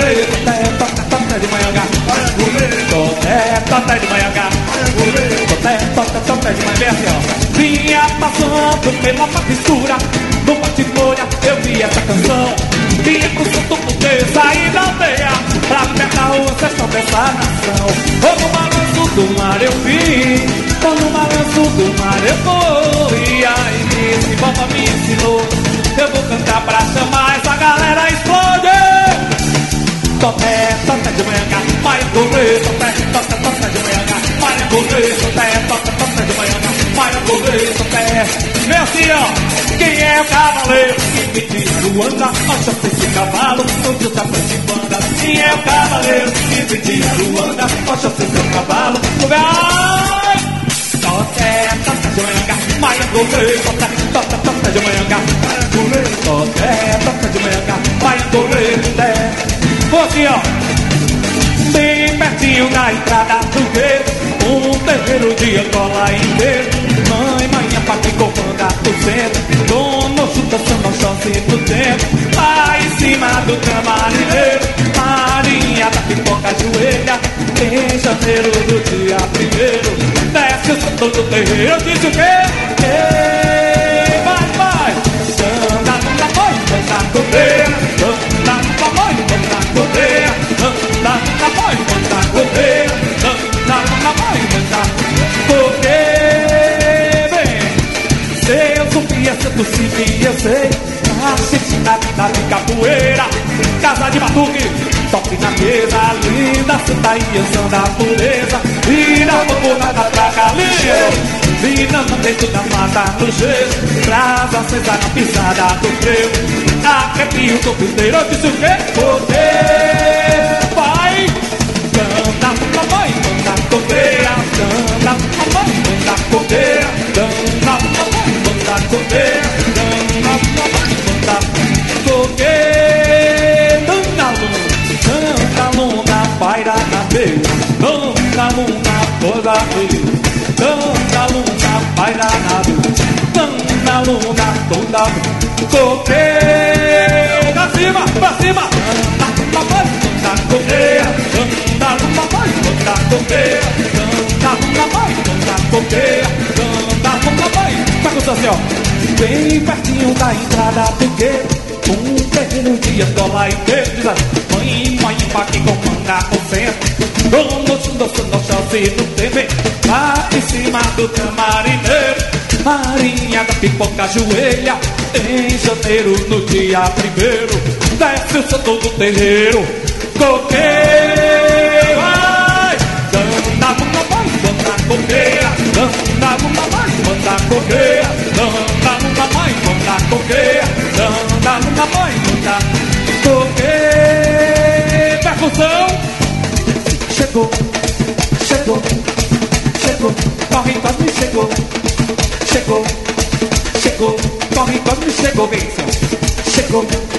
Toté de manhangá, toté de manhangá, toté de manhangá. Vinha passando pela mistura, no bate-folha eu vi essa canção. Vinha pro santo poder sair da aldeia, pra pegar o ancestral dessa nação. Ou no balanço do mar eu vi, ou no balanço do mar eu vou. E aí esse bomba me ensinou, eu vou cantar pra chamar essa galera a explodir. Toté de manhangá, vai correr. Toté de manhangá, vai correr. Toté de manhangá, vai correr. Toté. Meu senhor, quem é o cavaleiro que me tira Luanda? Nossa, esse cavalo, onde tá participando? Quem é o cavaleiro que me tira Luanda? Nossa, esse cavalo, vai. Toté de manhangá, vai correr. Toté de manhangá, vai correr. Toté de manhangá, vai correr. Aqui, ó, bem pertinho da entrada do gueto, terreiro de Angola inteiro. Mãe, pra quem comanda o centro, dono chuta samba, chance do tempo. Lá em cima do camarineiro, Marinha da pipoca ajoelha. Em janeiro do dia primeiro, desce o santo do terreiro. Eu disse o quê? Vai, anda na mãe, anda com Deus, anda na mãe, anda com Deus, anda na mãe, anda com Deus, anda na mãe, anda porque bem, se eu sofria, se eu tossia, eu sei, assistindo a vida de capoeira, casa de batuque, toque na mesa, linda sandainha da pureza, e na boca pra galinha. Virando dentro da mata no gelo, traz acesa na pisada do freio. Arrepio do pisteiro, eu disse o quê? Você vai. Canta pra mãe, canta coteira. Canta pra mãe, canta coteira. Canta pra mãe, canta coteira. Canta pra mãe, canta coteira. Canta luna, paira na beira. Canta luna, toda vez. Tanta luna, vai danado, tanta luna, toda coqueira. Pra cima, tanta luna, tanta coqueira. Tanta luna, vai, tanta coqueira. Tanta luna, vai, tanta coqueira. Tanta luna, vai. Pergunta assim, ó, bem pertinho da entrada do gueto, terreno de Angola inteiro. Diz assim, mãe, pra quem comanda o centro, dono chance do TV, lá em cima do camarineiro, Marinha da pipoca ajoelha. Em janeiro, no dia primeiro, desce o santo do terreiro, coqueiro. Vai, danda bunda, vai, danda coqueira. Danda bunda, vai, danda coqueira. Danda bunda, vai, danda coqueira. Danda bunda, vai, danda coqueira. Percussão. Chegou, chegou, chegou, corre, me chegou, chegou, chegou, corre, me chegou, Benção, chegou.